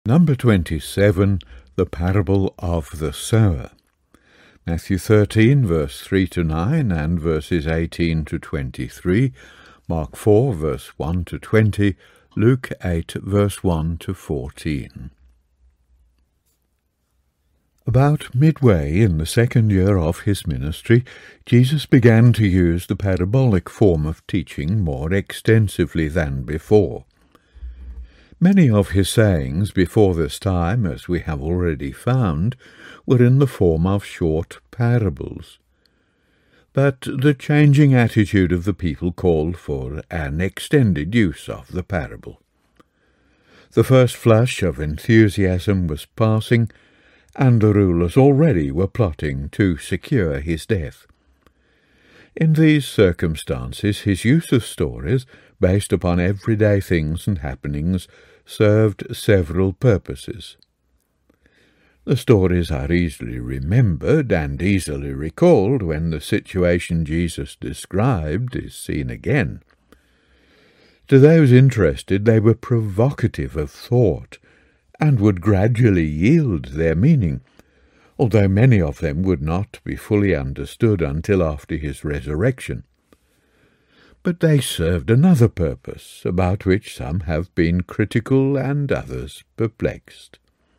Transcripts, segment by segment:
Number 27, the parable of the sower. Matthew 13, verse 3 to 9, and verses 18 to 23, Mark 4, verse 1 to 20, Luke 8, verse 1 to 14. About midway in the second year of his ministry, Jesus began to use the parabolic form of teaching more extensively than before. Many of his sayings before this time, as we have already found, were in the form of short parables. But the changing attitude of the people called for an extended use of the parable. The first flush of enthusiasm was passing, and the rulers already were plotting to secure his death. In these circumstances, his use of stories, based upon everyday things and happenings, served several purposes. The stories are easily remembered and easily recalled when the situation Jesus described is seen again. To those interested, they were provocative of thought, and would gradually yield their meaning, although many of them would not be fully understood until after his resurrection. But they served another purpose, about which some have been critical and others perplexed.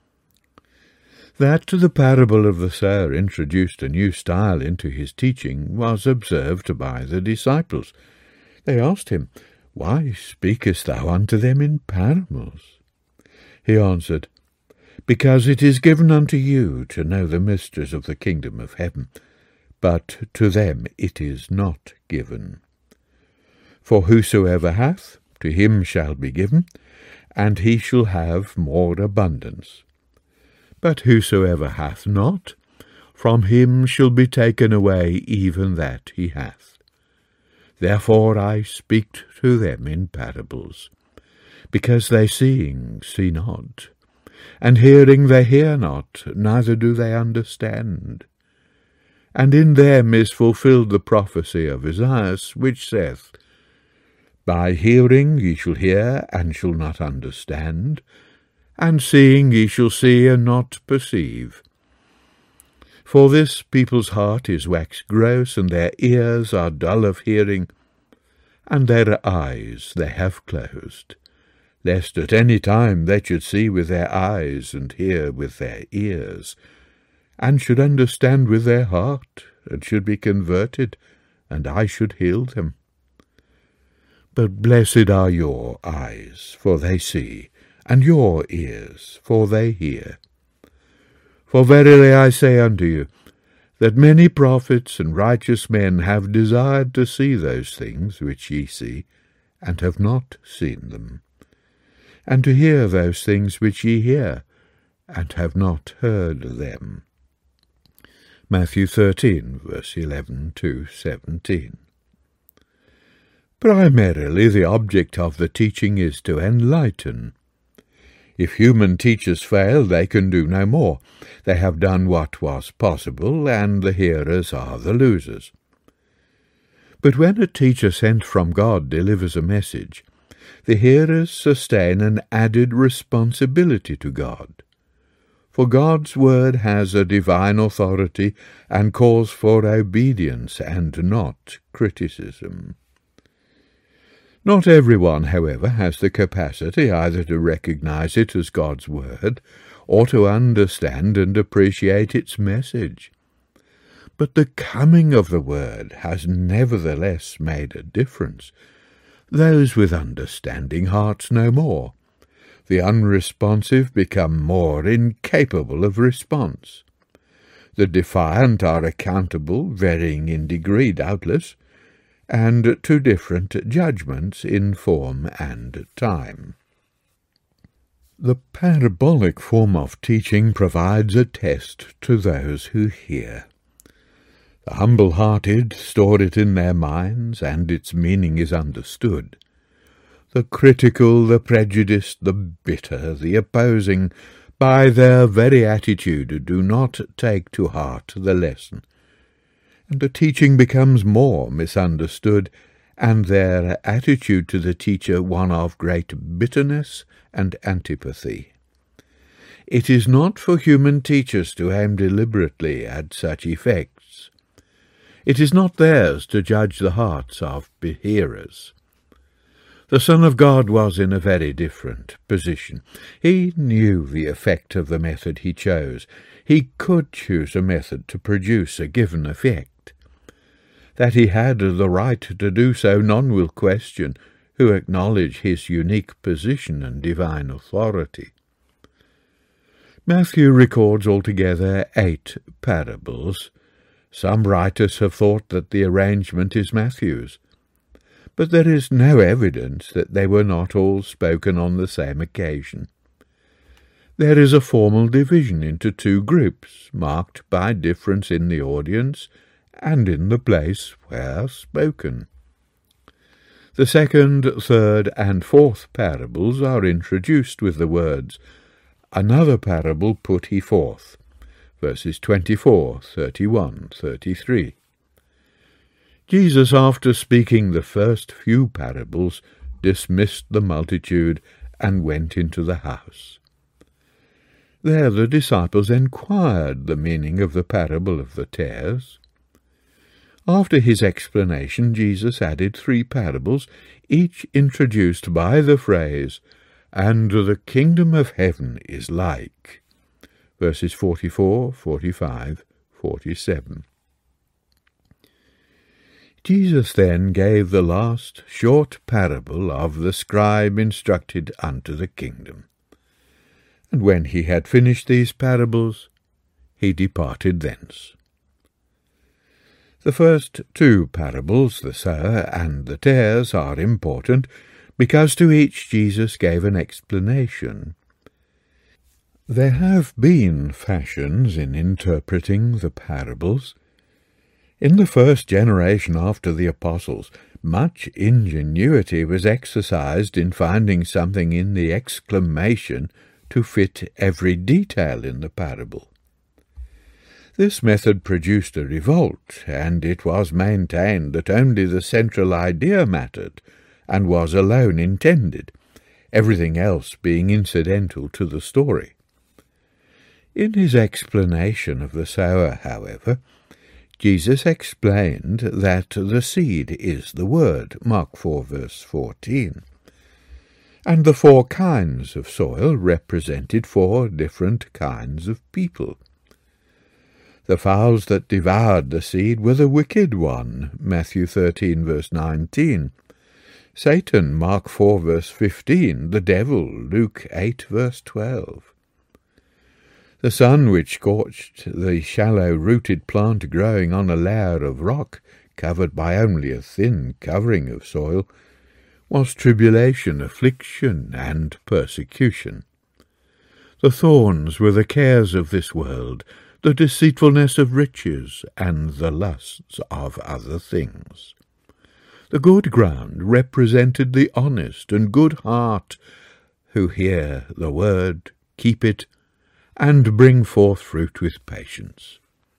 That the parable of the sower introduced a new style into his teaching was observed by the disciples. They asked him, "Why speakest thou unto them in parables?" He answered, "Because it is given unto you to know the mysteries of the kingdom of heaven, but to them it is not given. For whosoever hath, to him shall be given, and he shall have more abundance. But whosoever hath not, from him shall be taken away even that he hath. Therefore I speak to them in parables, because they seeing see not, and hearing they hear not, neither do they understand. And in them is fulfilled the prophecy of Isaiah, which saith, By hearing ye shall hear, and shall not understand, and seeing ye shall see, and not perceive. For this people's heart is waxed gross, and their ears are dull of hearing, and their eyes they have closed, lest at any time they should see with their eyes, and hear with their ears, and should understand with their heart, and should be converted, and I should heal them. But blessed are your eyes, for they see, and your ears, for they hear. For verily I say unto you, that many prophets and righteous men have desired to see those things which ye see, and have not seen them, and to hear those things which ye hear, and have not heard them." Matthew 13, verse 11 to 17. Primarily, the object of the teaching is to enlighten. If human teachers fail, they can do no more. They have done what was possible, and the hearers are the losers. But when a teacher sent from God delivers a message, the hearers sustain an added responsibility to God. For God's word has a divine authority and calls for obedience and not criticism. Not everyone, however, has the capacity either to recognize it as God's word or to understand and appreciate its message. But the coming of the word has nevertheless made a difference. Those with understanding hearts know more. The unresponsive become more incapable of response. The defiant are accountable, varying in degree doubtless, and to different judgments in form and time. The parabolic form of teaching provides a test to those who hear. The humble-hearted store it in their minds, and its meaning is understood. The critical, the prejudiced, the bitter, the opposing, by their very attitude do not take to heart the lesson, and the teaching becomes more misunderstood, and their attitude to the teacher one of great bitterness and antipathy. It is not for human teachers to aim deliberately at such effects. It is not theirs to judge the hearts of hearers. The Son of God was in a very different position. He knew the effect of the method he chose. He could choose a method to produce a given effect. That he had the right to do so none will question who acknowledge his unique position and divine authority. Matthew records altogether 8 parables. Some writers have thought that the arrangement is Matthew's, but there is no evidence that they were not all spoken on the same occasion. There is a formal division into 2 groups, marked by difference in the audience and in the place where spoken. The 2nd, 3rd, and 4th parables are introduced with the words, "Another parable put he forth," verses 24, 31, 33. Jesus, after speaking the first few parables, dismissed the multitude and went into the house. There the disciples enquired the meaning of the parable of the tares. After his explanation, Jesus added 3 parables, each introduced by the phrase, "And the kingdom of heaven is like," verses 44, 45, 47. Jesus then gave the last short parable of the scribe instructed unto the kingdom. And when he had finished these parables, he departed thence. The first 2 parables, the sower and the tares, are important, because to each Jesus gave an explanation. There have been fashions in interpreting the parables. In the first generation after the apostles, much ingenuity was exercised in finding something in the exclamation to fit every detail in the parable. This method produced a revolt, and it was maintained that only the central idea mattered, and was alone intended, everything else being incidental to the story. In his explanation of the sower, however, Jesus explained that the seed is the word, Mark 4, verse 14, and the 4 kinds of soil represented 4 different kinds of people. The fowls that devoured the seed were the wicked one, Matthew 13, verse 19, Satan, Mark 4, verse 15, the devil, Luke 8, verse 12. The sun which scorched the shallow-rooted plant growing on a layer of rock, covered by only a thin covering of soil, was tribulation, affliction, and persecution. The thorns were the cares of this world, the deceitfulness of riches, and the lusts of other things. The good ground represented the honest and good heart, who hear the word, keep it, and bring forth fruit with patience.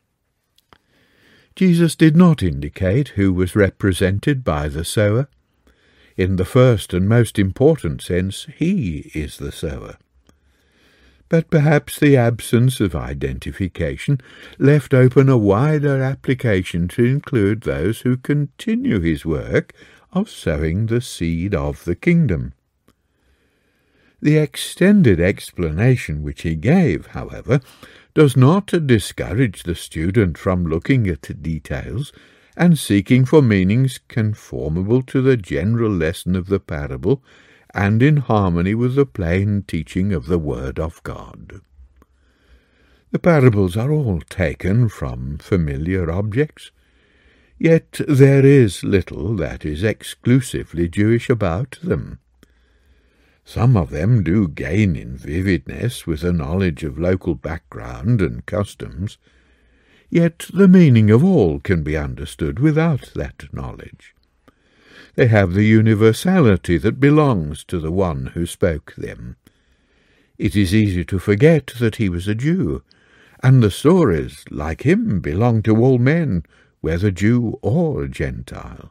Jesus did not indicate who was represented by the sower. In the first and most important sense, he is the sower. But perhaps the absence of identification left open a wider application to include those who continue his work of sowing the seed of the kingdom. The extended explanation which he gave, however, does not discourage the student from looking at details and seeking for meanings conformable to the general lesson of the parable and in harmony with the plain teaching of the Word of God. The parables are all taken from familiar objects, yet there is little that is exclusively Jewish about them. Some of them do gain in vividness with a knowledge of local background and customs, yet the meaning of all can be understood without that knowledge. They have the universality that belongs to the one who spoke them. It is easy to forget that he was a Jew, and the stories, like him, belong to all men, whether Jew or Gentile.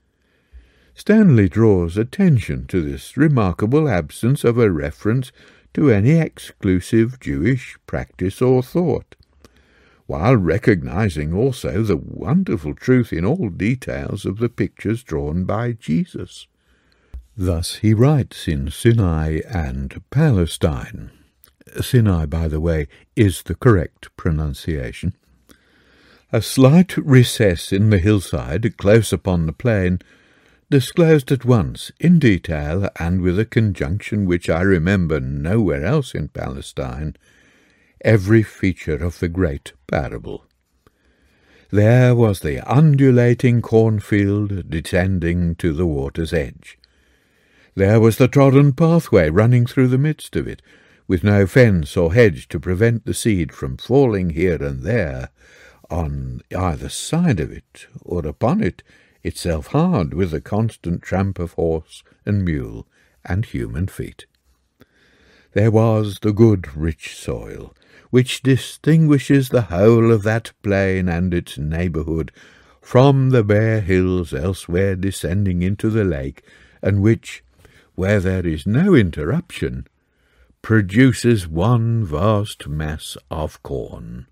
Stanley draws attention to this remarkable absence of a reference to any exclusive Jewish practice or thought, while recognizing also the wonderful truth in all details of the pictures drawn by Jesus. Thus he writes in Sinai and Palestine. Sinai, by the way, is the correct pronunciation. A slight recess in the hillside, close upon the plain, disclosed at once, in detail, and with a conjunction which I remember nowhere else in Palestine, every feature of the great parable. There was the undulating cornfield descending to the water's edge. There was the trodden pathway running through the midst of it, with no fence or hedge to prevent the seed from falling here and there on either side of it, or upon it, itself hard with the constant tramp of horse and mule and human feet. There was the good rich soil, which distinguishes the whole of that plain and its neighbourhood from the bare hills elsewhere descending into the lake, and which, where there is no interruption, produces one vast mass of corn.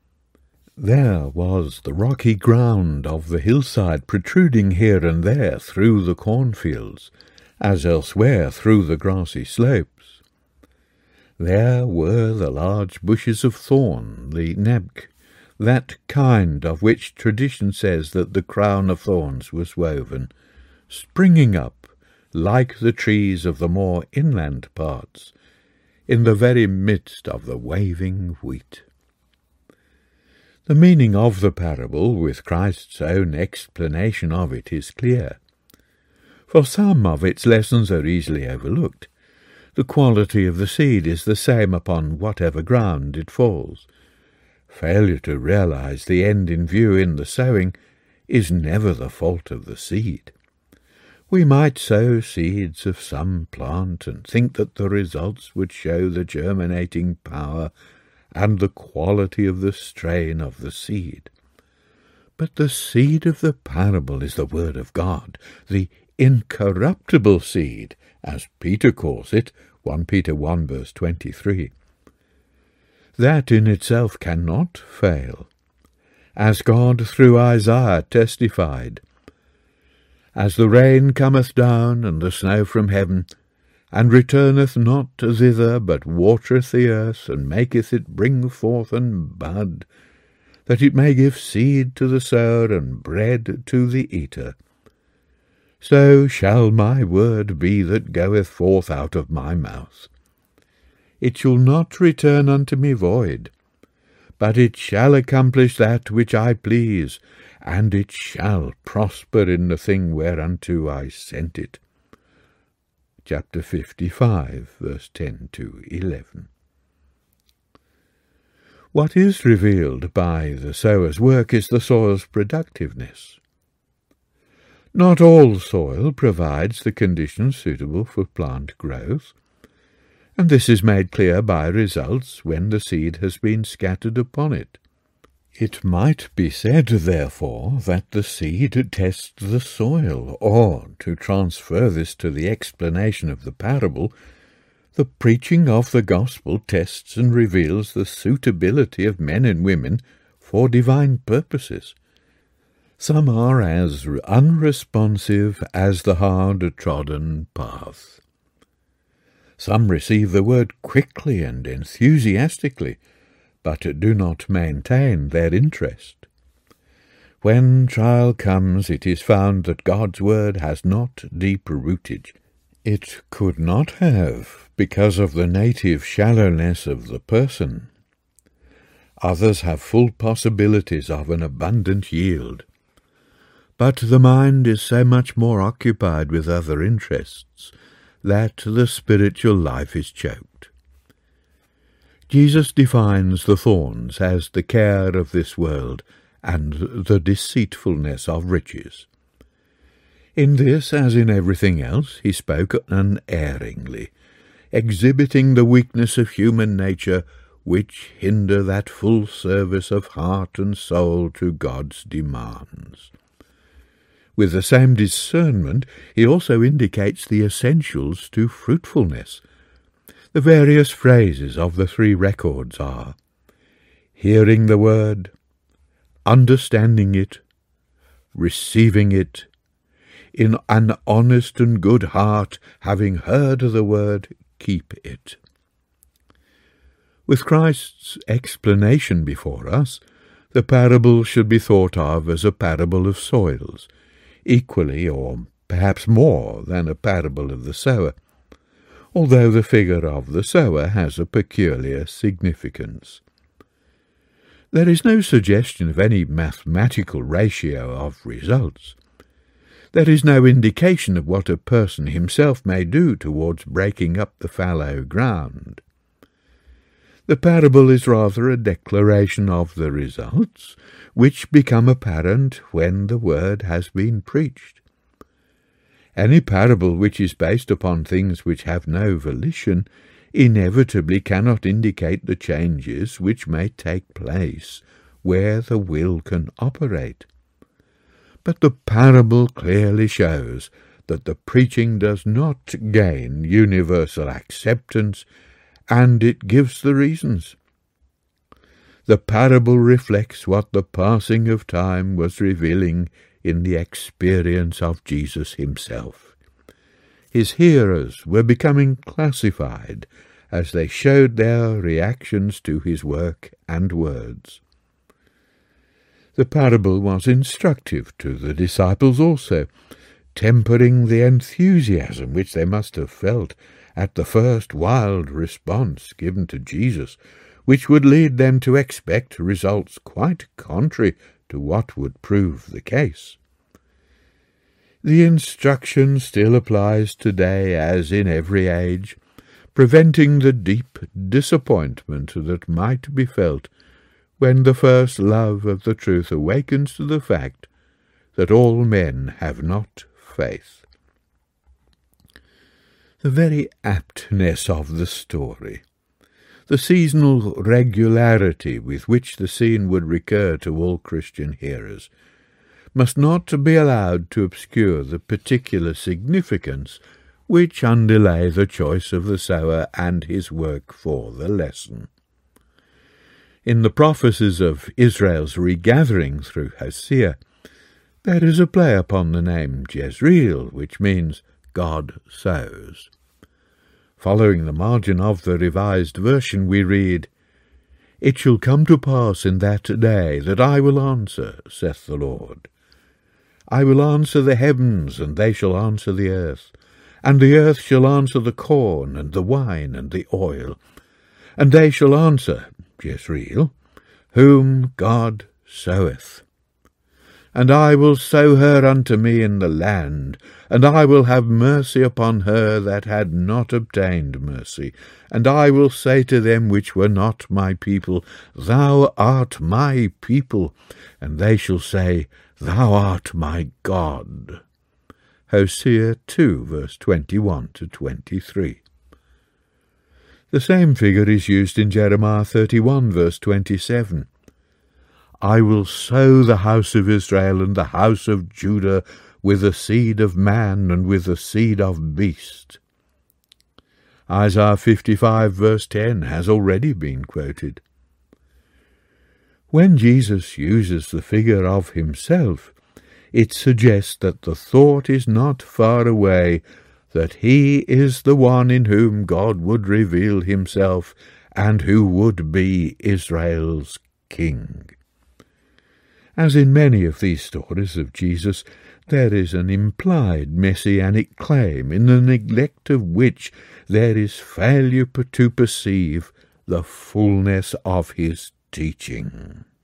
There was the rocky ground of the hillside protruding here and there through the cornfields, as elsewhere through the grassy slopes. There were the large bushes of thorn, the nebk, that kind of which tradition says that the crown of thorns was woven, springing up, like the trees of the more inland parts, in the very midst of the waving wheat. The meaning of the parable, with Christ's own explanation of it, is clear. For some of its lessons are easily overlooked. The quality of the seed is the same upon whatever ground it falls. Failure to realize the end in view in the sowing is never the fault of the seed. We might sow seeds of some plant and think that the results would show the germinating power and the quality of the strain of the seed. But the seed of the parable is the word of God, the incorruptible seed, as Peter calls it, 1 Peter 1 verse 23. That in itself cannot fail, as God through Isaiah testified, "As the rain cometh down, and the snow from heaven, and returneth not thither, but watereth the earth, and maketh it bring forth and bud, that it may give seed to the sower, and bread to the eater, so shall my word be that goeth forth out of my mouth. It shall not return unto me void, but it shall accomplish that which I please, and it shall prosper in the thing whereunto I sent it." Chapter 55, verse 10 to 11. What is revealed by the sower's work is the soil's productiveness. Not all soil provides the conditions suitable for plant growth, and this is made clear by results when the seed has been scattered upon it. It might be said, therefore, that the seed tests the soil, or, to transfer this to the explanation of the parable, the preaching of the gospel tests and reveals the suitability of men and women for divine purposes. Some are as unresponsive as the hard-trodden path. Some receive the word quickly and enthusiastically, but do not maintain their interest. When trial comes, it is found that God's word has not deep rootage. It could not have, because of the native shallowness of the person. Others have full possibilities of an abundant yield. But the mind is so much more occupied with other interests that the spiritual life is choked. Jesus defines the thorns as the care of this world and the deceitfulness of riches. In this, as in everything else, he spoke unerringly, exhibiting the weakness of human nature which hinder that full service of heart and soul to God's demands. With the same discernment, he also indicates the essentials to fruitfulness. The various phrases of the three records are hearing the word, understanding it, receiving it, in an honest and good heart, having heard the word, keep it. With Christ's explanation before us, the parable should be thought of as a parable of soils, equally or perhaps more than a parable of the sower, although the figure of the sower has a peculiar significance. There is no suggestion of any mathematical ratio of results. There is no indication of what a person himself may do towards breaking up the fallow ground. The parable is rather a declaration of the results, which become apparent when the word has been preached. Any parable which is based upon things which have no volition inevitably cannot indicate the changes which may take place where the will can operate. But the parable clearly shows that the preaching does not gain universal acceptance, and it gives the reasons. The parable reflects what the passing of time was revealing in the experience of Jesus himself. His hearers were becoming classified as they showed their reactions to his work and words. The parable was instructive to the disciples also, tempering the enthusiasm which they must have felt at the first wild response given to Jesus, which would lead them to expect results quite contrary to what would prove the case. The instruction still applies today as in every age, preventing the deep disappointment that might be felt when the first love of the truth awakens to the fact that all men have not faith. The very aptness of the story, the seasonal regularity with which the scene would recur to all Christian hearers, must not be allowed to obscure the particular significance which underlay the choice of the sower and his work for the lesson. In the prophecies of Israel's regathering through Hosea, there is a play upon the name Jezreel, which means God sows. Following the margin of the Revised Version, we read, "It shall come to pass in that day that I will answer, saith the Lord. I will answer the heavens, and they shall answer the earth, and the earth shall answer the corn, and the wine, and the oil. And they shall answer, Jezreel, whom God soweth. And I will sow her unto me in the land, and I will have mercy upon her that had not obtained mercy. And I will say to them which were not my people, Thou art my people. And they shall say, Thou art my God." Hosea 2, verse 21 to 23. The same figure is used in Jeremiah 31, verse 27. "I will sow the house of Israel and the house of Judah with the seed of man and with the seed of beast." Isaiah 55, verse 10 has already been quoted. When Jesus uses the figure of himself, it suggests that the thought is not far away that he is the one in whom God would reveal himself and who would be Israel's king. As in many of these stories of Jesus, there is an implied messianic claim in the neglect of which there is failure to perceive the fullness of his teaching.